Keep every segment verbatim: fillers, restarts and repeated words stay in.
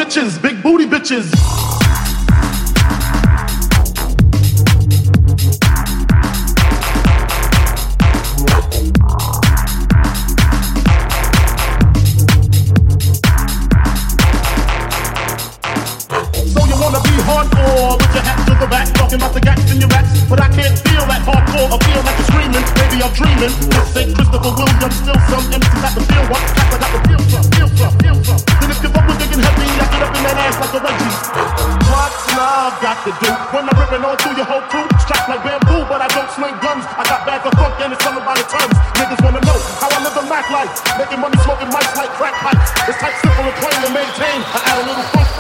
bitches, big booty bitches. Hardcore with your hat to the back, talking about the gaps in your racks. But I can't feel that hardcore, I feel like you're screaming. Maybe I'm dreaming. This ain't Christopher Williams, still some M Cs at the feel one. Cats I got the feel some, feel some, feel some. Then if you fuck with digging heavy, I get up in that ass like a wedgie. What's love got to do when I'm ripping on through your whole crew? Strapped like bamboo, but I don't sling guns. I got bags of funk and it's selling by the tons. Niggas wanna know how I live the Mac life, making money smoking mics like crack pipes. It's tight, simple and plain to maintain. I add a little funk.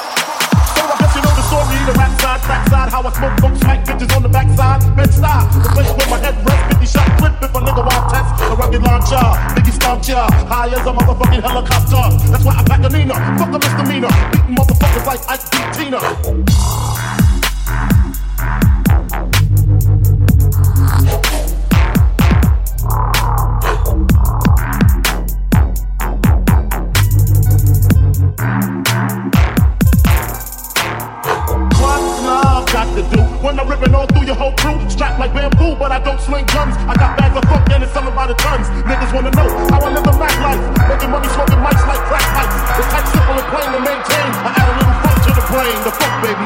Story, the rap side, crack side, how I smoke funk, smack bitches on the backside, bed style, the place where my head rests, fifty shot clip if a nigga want test, a rugged launcher, Biggie stomp ya, high as a motherfucking helicopter, that's why I pack a Nina, fuck a misdemeanor, beating motherfuckers like Ike beat Tina. Got to do when I'm ripping all through your whole crew, strapped like bamboo, but I don't sling guns. I got bags of funk and it's selling by the tons. Niggas wanna know how I live the Mac life, making money smoking mics like crack pipes. It's tight, simple and plain to maintain. I add a little funk to the brain, the funk baby.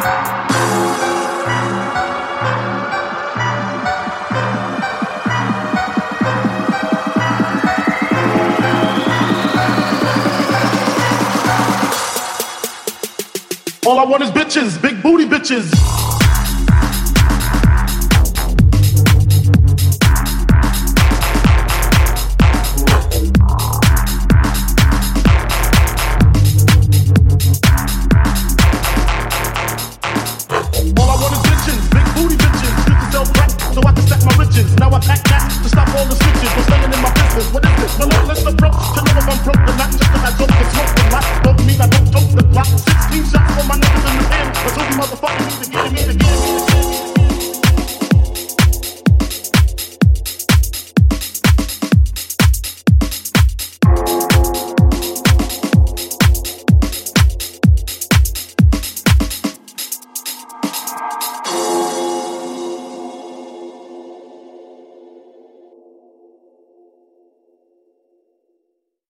All I want is bitches, big booty bitches.